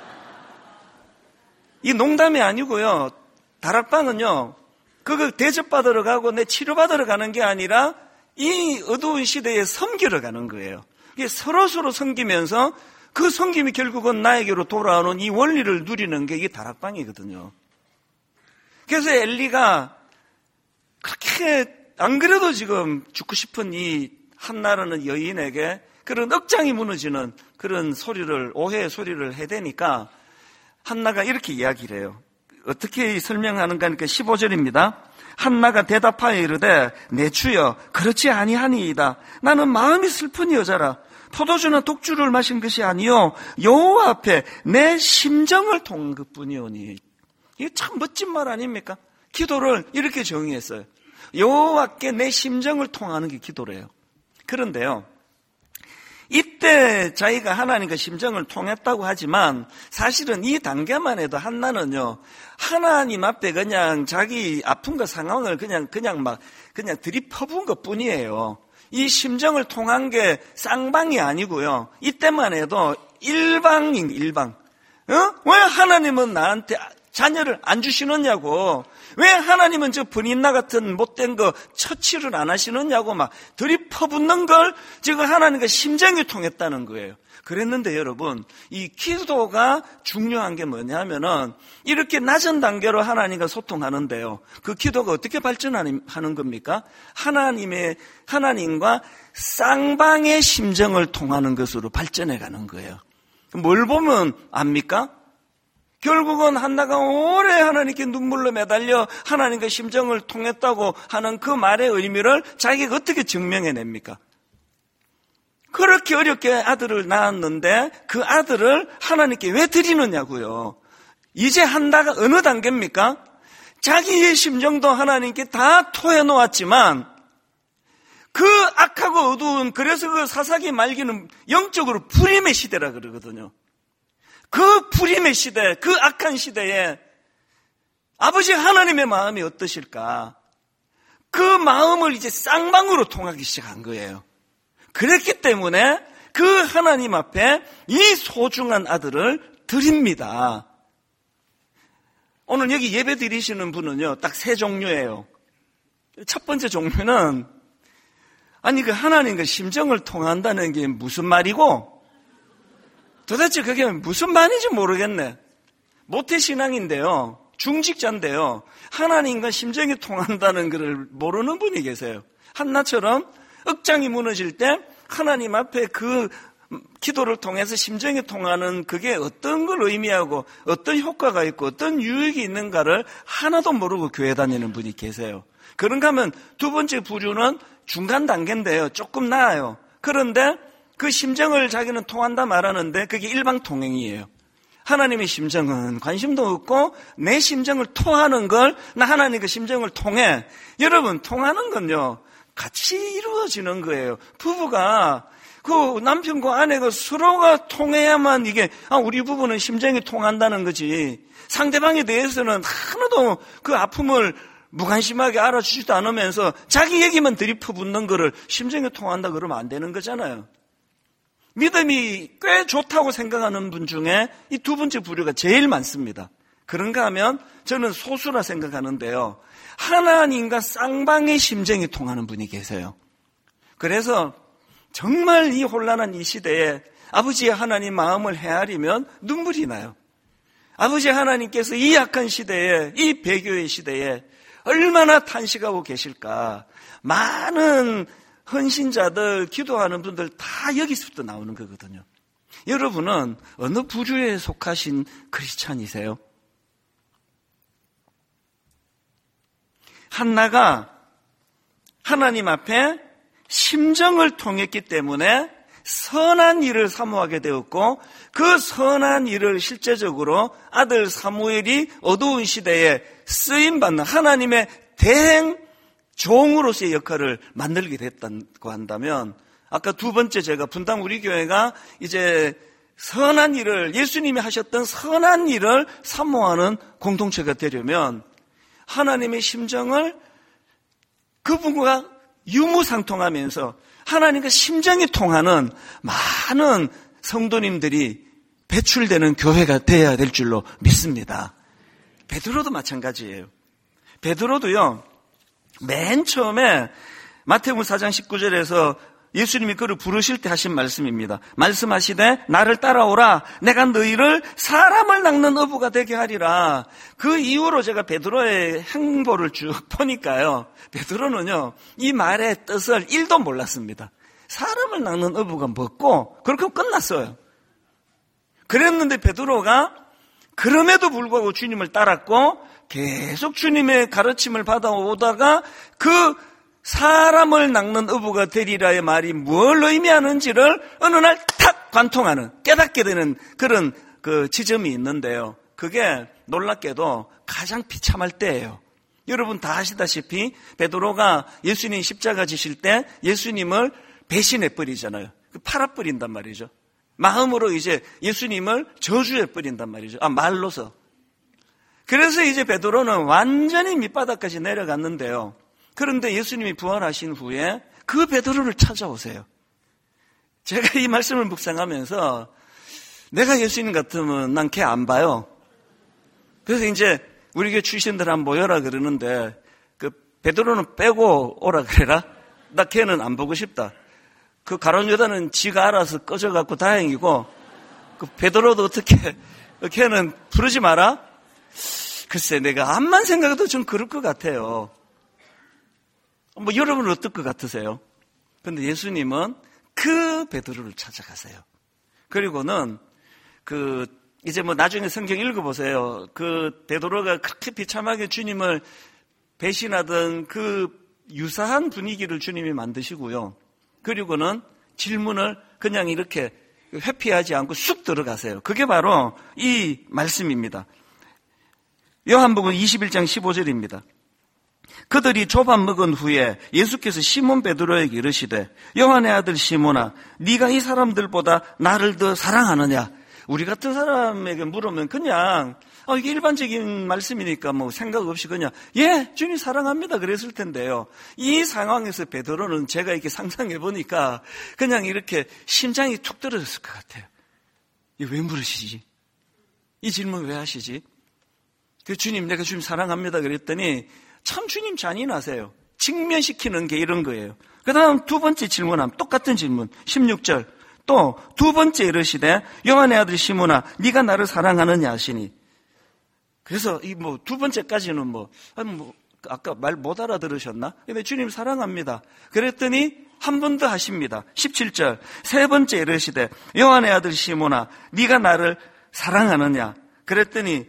이 농담이 아니고요. 다락방은요. 그거 대접받으러 가고 내 치료받으러 가는 게 아니라 이 어두운 시대에 섬기러 가는 거예요. 이게 서로서로 섬기면서 그 섬김이 결국은 나에게로 돌아오는 이 원리를 누리는 게 이게 다락방이거든요. 그래서 엘리가 그렇게 안 그래도 지금 죽고 싶은 이 한나라는 여인에게 그런 억장이 무너지는 그런 소리를, 오해의 소리를 해대니까 한나가 이렇게 이야기를 해요. 어떻게 설명하는가 하니까 15절입니다. 한나가 대답하여 이르되 내 주여 그렇지 아니하니이다. 나는 마음이 슬픈 여자라. 포도주나 독주를 마신 것이 아니요 여호와 앞에 내 심정을 통한 것뿐이오니. 이게 참 멋진 말 아닙니까? 기도를 이렇게 정의했어요. 여호와께 내 심정을 통하는 게 기도래요. 그런데요, 이때 자기가 하나님과 심정을 통했다고 하지만 사실은 이 단계만 해도 한나는요, 하나님 앞에 그냥 자기 아픔과 상황을 그냥 들이퍼부은 것 뿐이에요. 이 심정을 통한 게 쌍방이 아니고요. 이때만 해도 일방인 일방. 왜 하나님은 나한테 자녀를 안 주시느냐고. 왜 하나님은 저 분인나 같은 못된 거 처치를 안 하시느냐고 막 들이퍼붓는 걸 지금 하나님과 심정이 통했다는 거예요. 그랬는데 여러분, 이 기도가 중요한 게 뭐냐면은 이렇게 낮은 단계로 하나님과 소통하는데요. 그 기도가 어떻게 발전하는 겁니까? 하나님과 쌍방의 심정을 통하는 것으로 발전해 가는 거예요. 뭘 보면 압니까? 결국은 한나가 오래 하나님께 눈물로 매달려 하나님과 심정을 통했다고 하는 그 말의 의미를 자기가 어떻게 증명해냅니까? 그렇게 어렵게 아들을 낳았는데 그 아들을 하나님께 왜 드리느냐고요. 이제 한나가 어느 단계입니까? 자기의 심정도 하나님께 다 토해놓았지만 그 악하고 어두운, 그래서 그 사사기 말기는 영적으로 불임의 시대라 그러거든요. 그 불임의 시대, 그 악한 시대에 아버지 하나님의 마음이 어떠실까? 그 마음을 이제 쌍방으로 통하기 시작한 거예요. 그랬기 때문에 그 하나님 앞에 이 소중한 아들을 드립니다. 오늘 여기 예배 드리시는 분은요, 딱 세 종류예요. 첫 번째 종류는, 아니, 그 하나님과 심정을 통한다는 게 무슨 말이고, 도대체 그게 무슨 말인지 모르겠네. 모태신앙인데요. 중직자인데요. 하나님과 심정이 통한다는 것을 모르는 분이 계세요. 한나처럼 억장이 무너질 때 하나님 앞에 그 기도를 통해서 심정이 통하는 그게 어떤 걸 의미하고 어떤 효과가 있고 어떤 유익이 있는가를 하나도 모르고 교회 다니는 분이 계세요. 그런가 하면 두 번째 부류는 중간 단계인데요. 조금 나아요. 그런데 그 심정을 자기는 통한다 말하는데 그게 일방통행이에요. 하나님의 심정은 관심도 없고 내 심정을 토하는 걸 나 하나님의 심정을 통해. 여러분, 통하는 건요, 같이 이루어지는 거예요. 부부가 그 남편과 아내가 서로가 통해야만 이게 우리 부부는 심정이 통한다는 거지. 상대방에 대해서는 하나도 그 아픔을 무관심하게 알아주지도 않으면서 자기 얘기만 들이퍼붓는 거를 심정에 통한다 그러면 안 되는 거잖아요. 믿음이 꽤 좋다고 생각하는 분 중에 이 두 번째 부류가 제일 많습니다. 그런가 하면 저는 소수라 생각하는데요. 하나님과 쌍방의 심정이 통하는 분이 계세요. 그래서 정말 이 혼란한 이 시대에 아버지 하나님 마음을 헤아리면 눈물이 나요. 아버지 하나님께서 이 약한 시대에, 이 배교의 시대에 얼마나 탄식하고 계실까. 많은 헌신자들, 기도하는 분들 다 여기서부터 나오는 거거든요. 여러분은 어느 부류에 속하신 크리스찬이세요? 한나가 하나님 앞에 심정을 통했기 때문에 선한 일을 사모하게 되었고 그 선한 일을 실제적으로 아들 사무엘이 어두운 시대에 쓰임받는 하나님의 대행 종으로서의 역할을 만들게 됐다고 한다면 아까 두 번째 제가 분당 우리 교회가 이제 선한 일을 예수님이 하셨던 선한 일을 사모하는 공동체가 되려면 하나님의 심정을 그분과 유무상통하면서 하나님과 심정이 통하는 많은 성도님들이 배출되는 교회가 되어야 될 줄로 믿습니다. 베드로도 마찬가지예요. 베드로도요, 맨 처음에 마태복음 4장 19절에서 예수님이 그를 부르실 때 하신 말씀입니다. 말씀하시되 나를 따라오라. 내가 너희를 사람을 낚는 어부가 되게 하리라. 그 이후로 제가 베드로의 행보를 쭉 보니까요. 베드로는요. 이 말의 뜻을 1도 몰랐습니다. 사람을 낚는 어부가 뭐고 그렇게 끝났어요. 그랬는데 베드로가 그럼에도 불구하고 주님을 따랐고 계속 주님의 가르침을 받아오다가 그 사람을 낚는 어부가 되리라의 말이 뭘 의미하는지를 어느 날 탁 관통하는, 깨닫게 되는 그런 그 지점이 있는데요. 그게 놀랍게도 가장 비참할 때예요. 여러분 다 아시다시피 베드로가 예수님 십자가 지실 때 예수님을 배신해버리잖아요. 팔아버린단 말이죠. 마음으로 이제 예수님을 저주해버린단 말이죠. 말로서. 그래서 이제 베드로는 완전히 밑바닥까지 내려갔는데요. 그런데 예수님이 부활하신 후에 그 베드로를 찾아오세요. 제가 이 말씀을 묵상하면서 내가 예수님 같으면 난 걔 안 봐요. 그래서 이제 우리 교회 출신들 한번 모여라 그러는데 그 베드로는 빼고 오라 그래라. 나 걔는 안 보고 싶다. 그 가룟 유다는 지가 알아서 꺼져갖고 다행이고 그 베드로도 어떻게 걔는 부르지 마라. 글쎄 내가 암만 생각해도 좀 그럴 것 같아요. 여러분은 어떨 것 같으세요? 근데 예수님은 그 베드로를 찾아가세요. 그리고는 이제 나중에 성경 읽어보세요. 그 베드로가 그렇게 비참하게 주님을 배신하던 그 유사한 분위기를 주님이 만드시고요. 그리고는 질문을 그냥 이렇게 회피하지 않고 쑥 들어가세요. 그게 바로 이 말씀입니다. 요한복음 21장 15절입니다. 그들이 조밥 먹은 후에 예수께서 시몬 베드로에게 이르시되 요한의 아들 시몬아 네가 이 사람들보다 나를 더 사랑하느냐. 우리 같은 사람에게 물으면 그냥 이게 일반적인 말씀이니까 생각 없이 그냥 예 주님 사랑합니다 그랬을 텐데요. 이 상황에서 베드로는 제가 이렇게 상상해 보니까 그냥 이렇게 심장이 툭 떨어졌을 것 같아요. 왜 물으시지? 이 질문 왜 하시지? 그 주님 내가 주님 사랑합니다 그랬더니 참 주님 잔인하세요. 직면시키는 게 이런 거예요. 그 다음 두 번째 질문하면 똑같은 질문 16절 또 두 번째 이르시되 요한의 아들 시몬아 네가 나를 사랑하느냐 하시니 그래서 이 두 번째까지는 아까 말 못 알아들으셨나? 근데 주님 사랑합니다. 그랬더니 한 번 더 하십니다. 17절 세 번째 이르시되 요한의 아들 시몬아 네가 나를 사랑하느냐? 그랬더니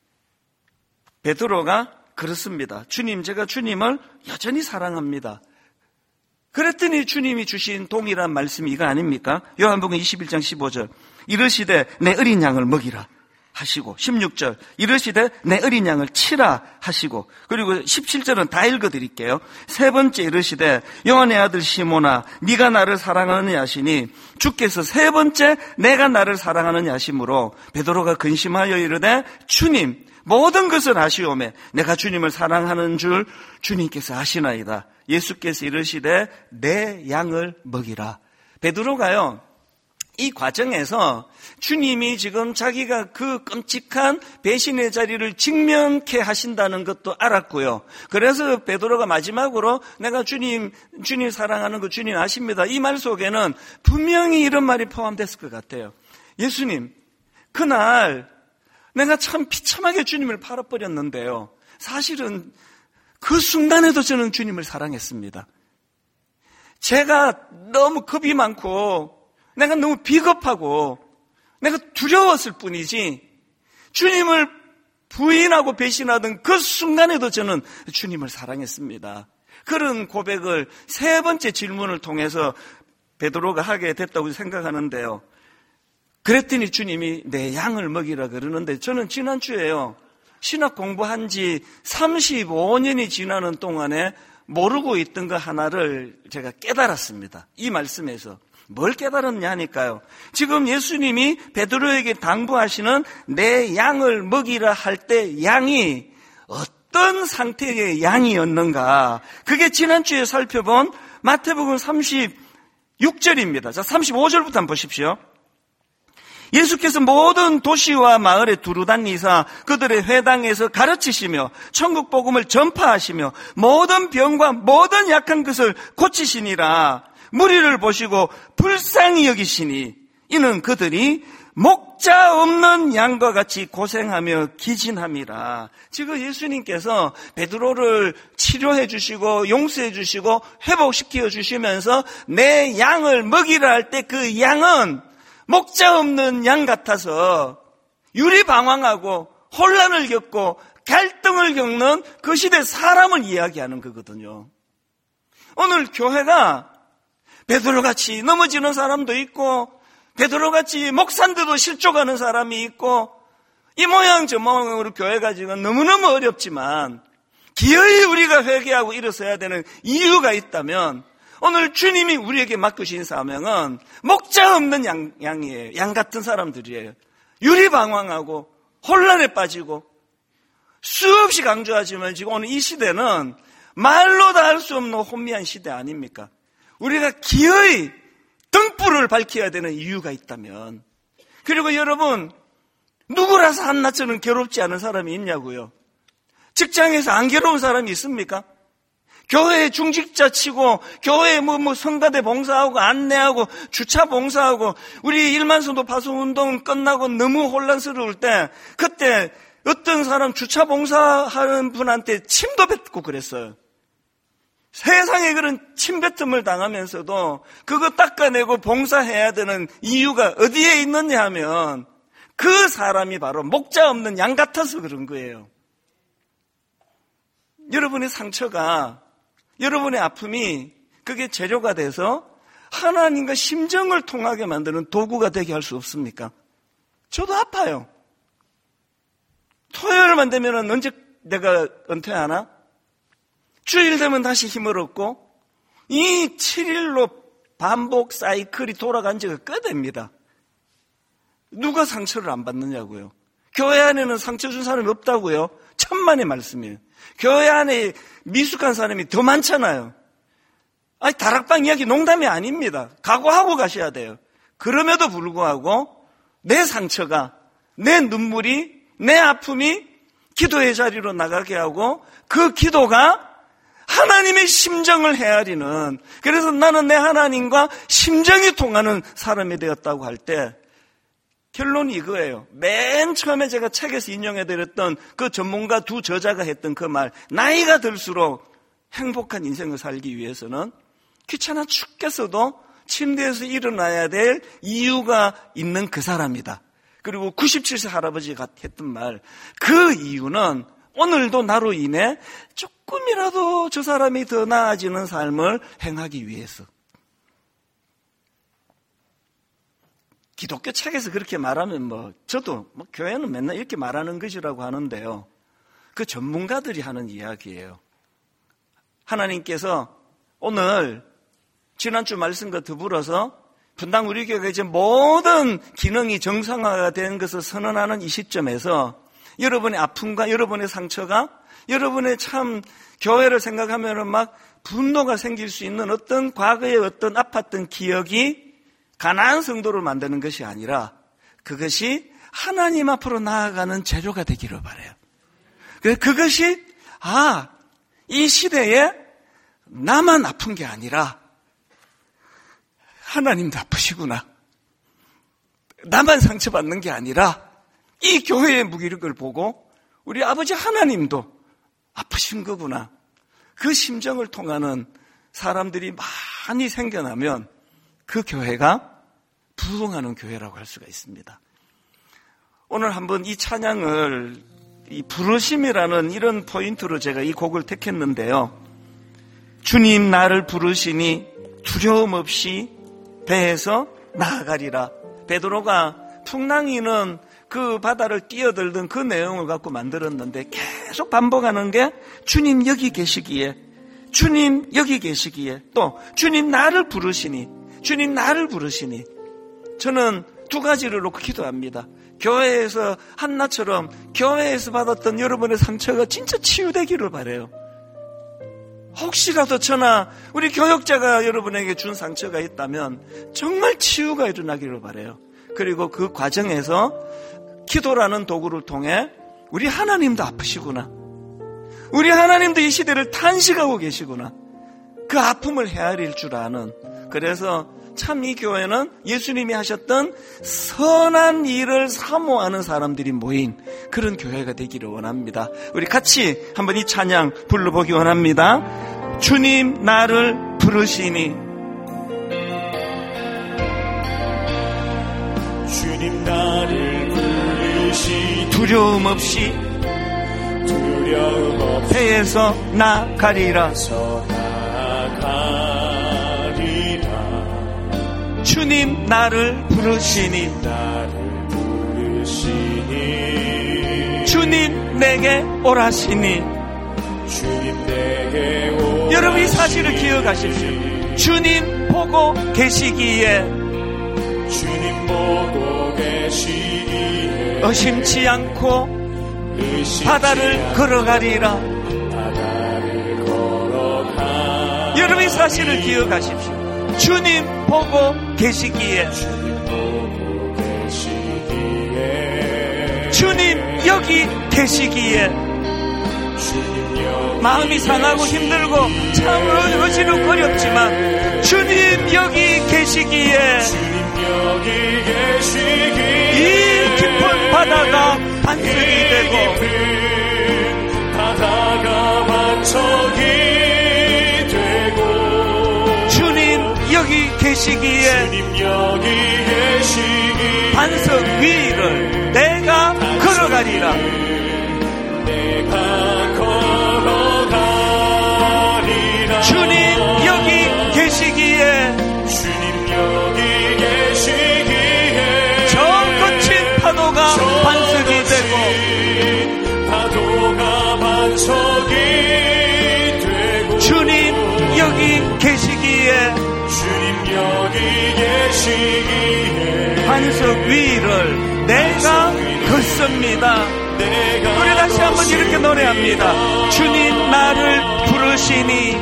베드로가 그렇습니다. 주님 제가 주님을 여전히 사랑합니다. 그랬더니 주님이 주신 동일한 말씀이 이거 아닙니까? 요한복음 21장 15절 이르시되 내 어린 양을 먹이라 하시고 16절 이르시되 내 어린 양을 치라 하시고 그리고 17절은 다 읽어드릴게요. 세 번째 이르시되 요한의 아들 시몬아 네가 나를 사랑하느냐 하시니 주께서 세 번째 내가 나를 사랑하느냐 하심으로 베드로가 근심하여 이르되 주님 모든 것을 아시오매 내가 주님을 사랑하는 줄 주님께서 아시나이다. 예수께서 이르시되 내 양을 먹이라. 베드로가요, 이 과정에서 주님이 지금 자기가 그 끔찍한 배신의 자리를 직면케 하신다는 것도 알았고요. 그래서 베드로가 마지막으로 내가 주님 사랑하는 거 주님 아십니다. 이 말 속에는 분명히 이런 말이 포함됐을 것 같아요. 예수님, 그날 내가 참 비참하게 주님을 팔아버렸는데요. 사실은 그 순간에도 저는 주님을 사랑했습니다. 제가 너무 겁이 많고 내가 너무 비겁하고 내가 두려웠을 뿐이지 주님을 부인하고 배신하던 그 순간에도 저는 주님을 사랑했습니다. 그런 고백을 세 번째 질문을 통해서 베드로가 하게 됐다고 생각하는데요. 그랬더니 주님이 내 양을 먹이라 그러는데 저는 지난주에요, 신학 공부한 지 35년이 지나는 동안에 모르고 있던 거 하나를 제가 깨달았습니다. 이 말씀에서. 뭘 깨달았냐 하니까요, 지금 예수님이 베드로에게 당부하시는 내 양을 먹이라 할 때 양이 어떤 상태의 양이었는가, 그게 지난주에 살펴본 마태복음 36절입니다. 자, 35절부터 한번 보십시오. 예수께서 모든 도시와 마을에 두루다니사 그들의 회당에서 가르치시며 천국 복음을 전파하시며 모든 병과 모든 약한 것을 고치시니라. 무리를 보시고 불쌍히 여기시니 이는 그들이 목자 없는 양과 같이 고생하며 기진함이라. 지금 예수님께서 베드로를 치료해 주시고 용서해 주시고 회복시켜 주시면서 내 양을 먹이라 할 때 그 양은 목자 없는 양 같아서 유리방황하고 혼란을 겪고 갈등을 겪는 그 시대 사람을 이야기하는 거거든요. 오늘 교회가 베드로같이 넘어지는 사람도 있고 베드로같이 목사인데도 실족하는 사람이 있고 이 모양 저 모양으로 교회가 지금 너무너무 어렵지만 기어이 우리가 회개하고 일어서야 되는 이유가 있다면 오늘 주님이 우리에게 맡기신 사명은 목자 없는 양이에요. 양 같은 사람들이에요. 유리방황하고 혼란에 빠지고 수없이 강조하지만 지금 오늘 이 시대는 말로 다 할 수 없는 혼미한 시대 아닙니까? 우리가 기어이 등불을 밝혀야 되는 이유가 있다면, 그리고 여러분, 누구라서 한낱처럼 괴롭지 않은 사람이 있냐고요? 직장에서 안 괴로운 사람이 있습니까? 교회에 중직자 치고 교회에 성가대 봉사하고 안내하고 주차 봉사하고 우리 1만선도 파송운동 끝나고 너무 혼란스러울 때 그때 어떤 사람 주차 봉사하는 분한테 침도 뱉고 그랬어요. 세상에 그런 침뱉음을 당하면서도 그거 닦아내고 봉사해야 되는 이유가 어디에 있느냐 하면 그 사람이 바로 목자 없는 양 같아서 그런 거예요. 여러분의 상처가, 여러분의 아픔이 그게 재료가 돼서 하나님과 심정을 통하게 만드는 도구가 되게 할 수 없습니까? 저도 아파요. 토요일만 되면 언제 내가 은퇴하나? 주일 되면 다시 힘을 얻고 이 7일로 반복 사이클이 돌아간 지가 꽤 됩니다. 누가 상처를 안 받느냐고요? 교회 안에는 상처 준 사람이 없다고요? 천만의 말씀이에요. 교회 안에 미숙한 사람이 더 많잖아요. 아니, 다락방 이야기 농담이 아닙니다. 각오하고 가셔야 돼요. 그럼에도 불구하고 내 상처가, 내 눈물이, 내 아픔이 기도의 자리로 나가게 하고 그 기도가 하나님의 심정을 헤아리는, 그래서 나는 내 하나님과 심정이 통하는 사람이 되었다고 할 때 결론이 이거예요. 맨 처음에 제가 책에서 인용해드렸던 그 전문가 두 저자가 했던 그 말, 나이가 들수록 행복한 인생을 살기 위해서는 귀찮아 죽겠어도 침대에서 일어나야 될 이유가 있는 그 사람이다. 그리고 97세 할아버지가 했던 말, 그 이유는 오늘도 나로 인해 조금이라도 저 사람이 더 나아지는 삶을 행하기 위해서. 기독교 책에서 그렇게 말하면 저도 교회는 맨날 이렇게 말하는 것이라고 하는데요. 그 전문가들이 하는 이야기예요. 하나님께서 오늘 지난주 말씀과 더불어서 분당 우리 교회가 이제 모든 기능이 정상화가 된 것을 선언하는 이 시점에서 여러분의 아픔과 여러분의 상처가 여러분의 참 교회를 생각하면 막 분노가 생길 수 있는 어떤 과거의 어떤 아팠던 기억이 가난한 성도를 만드는 것이 아니라 그것이 하나님 앞으로 나아가는 재료가 되기를 바라요. 그것이 이 시대에 나만 아픈 게 아니라 하나님도 아프시구나. 나만 상처받는 게 아니라 이 교회의 무기력을 보고 우리 아버지 하나님도 아프신 거구나. 그 심정을 통하는 사람들이 많이 생겨나면 그 교회가 부흥하는 교회라고 할 수가 있습니다. 오늘 한번 이 찬양을 이 부르심이라는 이런 포인트로 제가 이 곡을 택했는데요. 주님 나를 부르시니 두려움 없이 배에서 나아가리라. 베드로가 풍랑이는 그 바다를 뛰어들던 그 내용을 갖고 만들었는데 계속 반복하는 게 주님 여기 계시기에, 주님 여기 계시기에, 또 주님 나를 부르시니, 주님 나를 부르시니. 저는 두 가지를 놓고 기도합니다. 교회에서 한나처럼 교회에서 받았던 여러분의 상처가 진짜 치유되기를 바라요. 혹시라도 저나 우리 교역자가 여러분에게 준 상처가 있다면 정말 치유가 일어나기를 바라요. 그리고 그 과정에서 기도라는 도구를 통해 우리 하나님도 아프시구나, 우리 하나님도 이 시대를 탄식하고 계시구나, 그 아픔을 헤아릴 줄 아는, 그래서 참 이 교회는 예수님이 하셨던 선한 일을 사모하는 사람들이 모인 그런 교회가 되기를 원합니다. 우리 같이 한번 이 찬양 불러보기 원합니다. 주님 나를 부르시니, 주님 나를 부르시니 두려움 없이 배에서 나아가리라. 주님 나를 부르시니, 주님 내게 오라시니. 여러분 이 사실을 기억하십시오. 주님 보고 계시기에, 의심치 않고 바다를 걸어가리라. 여러분 이 사실을 기억하십시오. 주님 보고 계시기에, 주님 여기 계시기에, 마음이 상하고 힘들고 참 어지럽거렸지만 주님 여기 계시기에 이 깊은 바다가 반석이 되고, 주님 여기 계시기에 반석 위를 내가 걸어가리라. 주님 여기 계시기에, 저 거친 파도가 반석이 되고, 주님 여기 계시기에 반석 위를 내가 걷습니다. 우리 다시 한번 이렇게 노래합니다. 주님 나를 부르시니,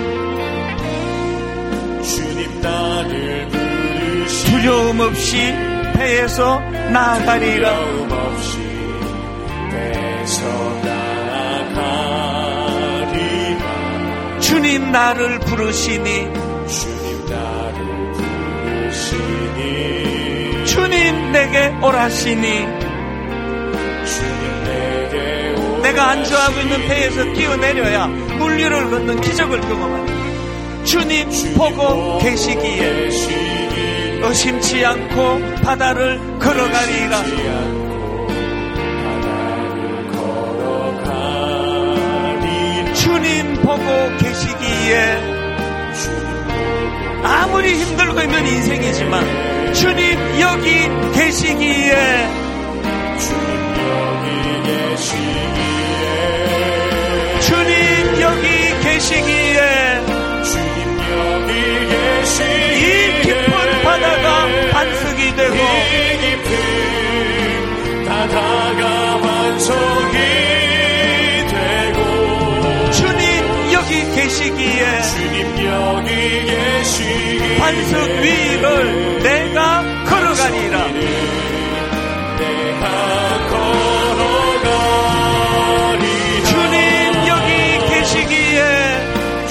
두려움 없이 배에서 나아가리라. 주님 나를 부르시니, 주님 내게 오라시니. 내가 안주하고 있는 배에서 뛰어내려야 물리를 걷는 기적을 경험합니다. 주님 보고 계시기에 의심치 않고 바다를 걸어가리라. 주님 보고 계시기에, 아무리 힘들고 있는 인생이지만 주님 여기 계시기에, 주님 여기 계시기에 이 깊은 바다가 반석이 되고, 바다가 반석이 계시기에 주님 여기 계시기에 반석 위를 내가 걸어가리라. 내가 걸어가리라. 주님 여기 계시기에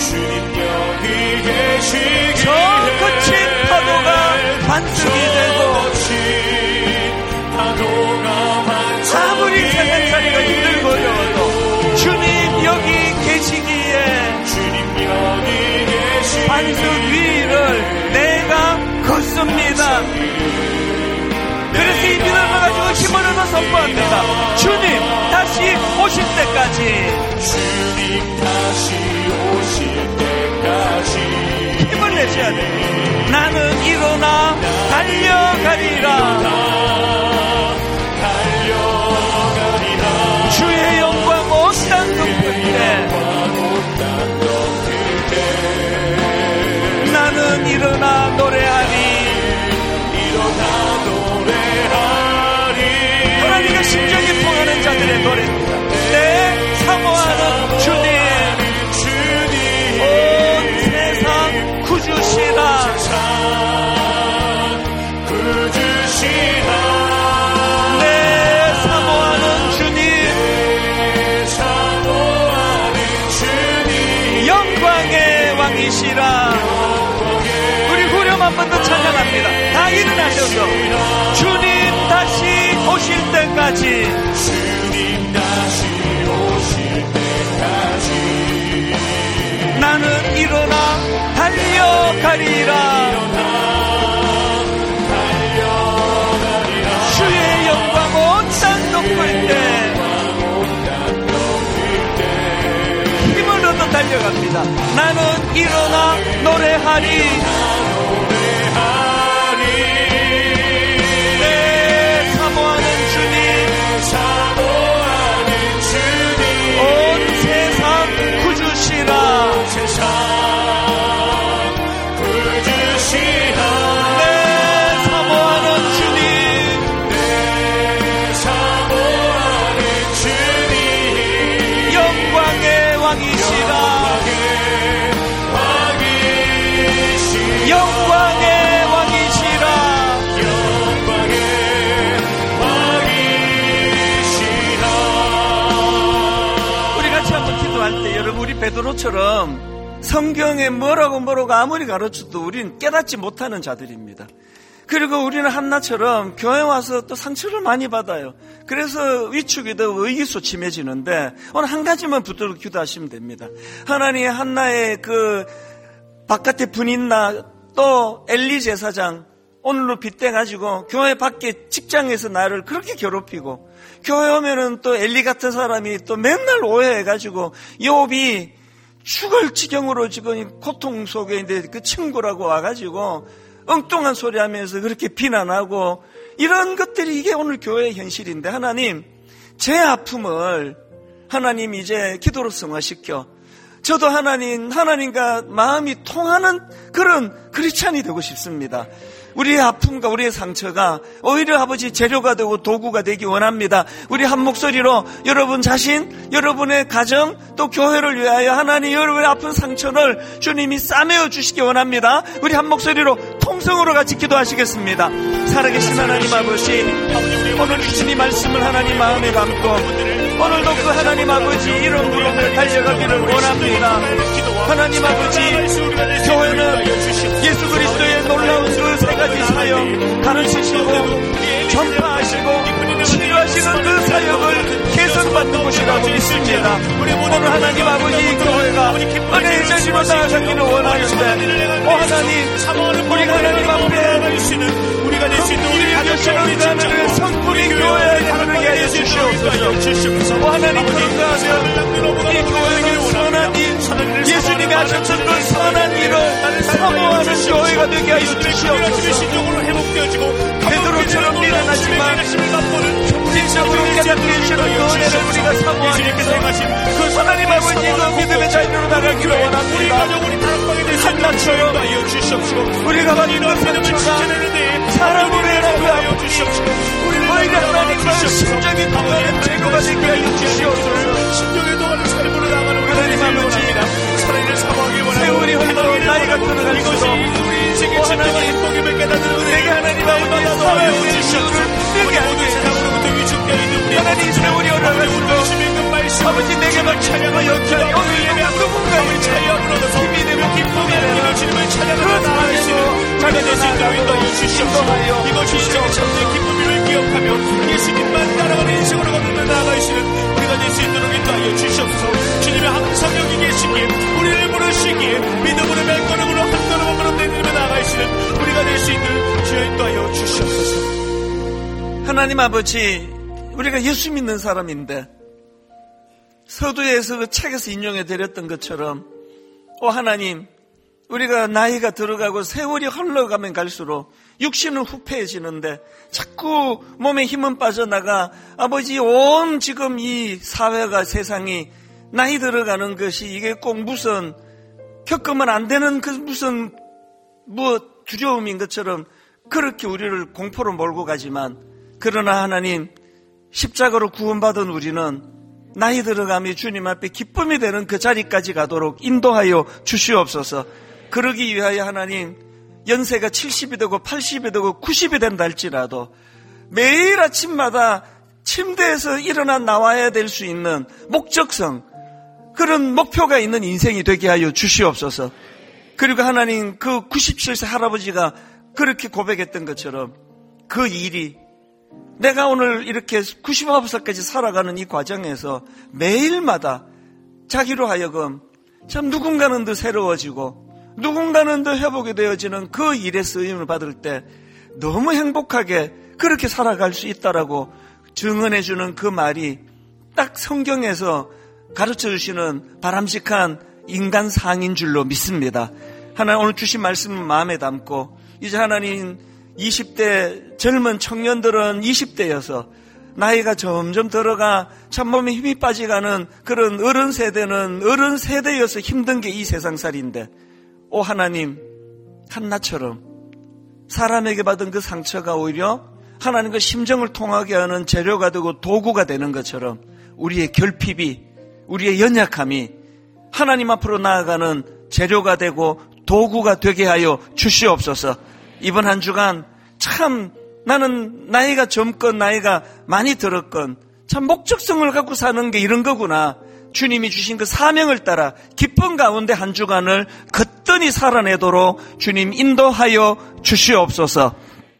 저 거친 파도가 반석이 되고 아무리 생각하기가 힘들고요 주님 여기 계시기에 반석 위를 내가 걷습니다. 그래서 이 믿음을 가지고 힘을 얻어 선포합니다. 주님 다시 오실 때까지, 주님 다시 오실 때까지 힘을 내셔야 돼. 나는 일어나 달려가리라. 주의 영광 온 땅 덮을 때 나는 일어나 노래하리. 하나님과 심정이 통하는 자들의 노래입니다. 내 사모하는 주님, 온 세상 구주시라. 내 사모하는 주님, 영광의 왕이시라. 우리 후렴 한 번 더 찬양합니다. 다 일어나셔서 주님 다시 오실 때까지, 주님 다시 오실 때까지 나는 일어나 달려가리라. 주의 영광 온 땅 덮을 때 힘을 얻어 달려갑니다. 나는 일어나 노래하리. 내 사모하는 주님, 온 세상 구주시라. 내 사모하는 주님, 영광의 왕이시라. 영광의 왕이시라. 우리 같이 한번 기도할 때 여러분, 우리 베드로처럼 성경에 뭐라고 아무리 가르쳐도 우리는 깨닫지 못하는 자들입니다. 그리고 우리는 한나처럼 교회 와서 또 상처를 많이 받아요. 그래서 위축이 되고 의기소침해지는데 오늘 한 가지만 붙들고 기도하시면 됩니다. 하나님, 한나의 그 바깥에 분인나 또 엘리 제사장 오늘로 빗대가지고 교회 밖에 직장에서 나를 그렇게 괴롭히고, 교회 오면은 또 엘리 같은 사람이 또 맨날 오해해가지고 욥이 죽을 지경으로 지금 고통 속에 있는데 그 친구라고 와가지고 엉뚱한 소리 하면서 그렇게 비난하고, 이런 것들이 이게 오늘 교회의 현실인데, 하나님, 제 아픔을 하나님 이제 기도로 승화시켜 저도 하나님과 마음이 통하는 그런 크리스찬이 되고 싶습니다. 우리의 아픔과 우리의 상처가 오히려 아버지 재료가 되고 도구가 되기 원합니다. 우리 한 목소리로 여러분 자신, 여러분의 가정, 또 교회를 위하여 하나님 여러분의 아픈 상처를 주님이 싸매어 주시기 원합니다. 우리 한 목소리로 통성으로 같이 기도하시겠습니다. 살아계신 하나님 아버지, 오늘 주신 이 말씀을 하나님 마음에 담고 오늘도 그 하나님 아버지 이런 부분을 달려가기를 원합니다. 하나님 아버지, 교회는 예수 그리스도의 놀라운 그 세 가지 사역 가르치시고 전파하시고 치료하시는 그 사역을 개선받는 곳이라고 믿습니다. 오늘 하나님 아버지, 교회가 은혜의 자리로 나아가기를 원하는데, 오 하나님, 우리 하나님 앞에 우리가 낼 수 있는 우리의 여시는 성품이 교회에 가르게 하여 주시옵소서. 오 하나님, 그런가 하면 이 교회는 선한 일, 예수님이 하셨던 그 선한 일을 사모하는 교회가 되게 하여 주시옵소서. 베드로처럼 미련하지만 진정으로 깨닫게 해주시는 그 은혜를 우리가 사모하면서 그 하나님 아버지 그 믿음의 자리로 나가기를 원합니다. 한나처럼 우리가 받은 그 상처가 사람으로 나가고 오히려 하나님과 심정이 통하는 제거가 되게 하여 주시옵소서. 하나님 아버지, 주시옵소서. 이것이 인생의 참된 기쁨을 기억하며 예수님만 따라가는 인생으로 걷는 나아가시는 우리가 될 수 있도록 인도하여 주시옵소서. 주님이 항상 여기 계시기에 우리를 부르시기에 믿음으로 몇 걸음으로 한 걸음으로 내밀며 나아가시는 우리가 될 수 있는 주여 인도하여 주시옵소서. 하나님 아버지, 우리가 예수 믿는 사람인데 서두에서 그 책에서 인용해 드렸던 것처럼 하나님, 우리가 나이가 들어가고 세월이 흘러가면 갈수록 육신은 후패해지는데 자꾸 몸에 힘은 빠져나가 아버지 온 지금 이 사회가 세상이 나이 들어가는 것이 이게 꼭 무슨 겪으면 안 되는 그 무슨 두려움인 것처럼 그렇게 우리를 공포로 몰고 가지만 그러나 하나님 십자가로 구원받은 우리는 나이 들어가며 주님 앞에 기쁨이 되는 그 자리까지 가도록 인도하여 주시옵소서. 그러기 위하여 하나님 연세가 70이 되고 80이 되고 90이 된다 할지라도 매일 아침마다 침대에서 일어나 나와야 될 수 있는 목적성, 그런 목표가 있는 인생이 되게 하여 주시옵소서. 그리고 하나님 그 97세 할아버지가 그렇게 고백했던 것처럼 그 일이 내가 오늘 이렇게 99살까지 살아가는 이 과정에서 매일마다 자기로 하여금 참 누군가는 더 새로워지고 누군가는 더 회복이 되어지는 그 일에 쓰임을 받을 때 너무 행복하게 그렇게 살아갈 수 있다라고 증언해주는 그 말이 딱 성경에서 가르쳐 주시는 바람직한 인간상인 줄로 믿습니다. 하나님 오늘 주신 말씀을 마음에 담고 이제 하나님 20대 젊은 청년들은 20대여서 나이가 점점 들어가 참 몸에 힘이 빠져가는 그런 어른 세대는 어른 세대여서 힘든 게 이 세상살인데 하나님 한나처럼 사람에게 받은 그 상처가 오히려 하나님과 심정을 통하게 하는 재료가 되고 도구가 되는 것처럼 우리의 결핍이 우리의 연약함이 하나님 앞으로 나아가는 재료가 되고 도구가 되게 하여 주시옵소서. 이번 한 주간 참 나는 나이가 젊건 나이가 많이 들었건 참 목적성을 갖고 사는 게 이런 거구나. 주님이 주신 그 사명을 따라 기쁨 가운데 한 주간을 거뜬히 살아내도록 주님 인도하여 주시옵소서.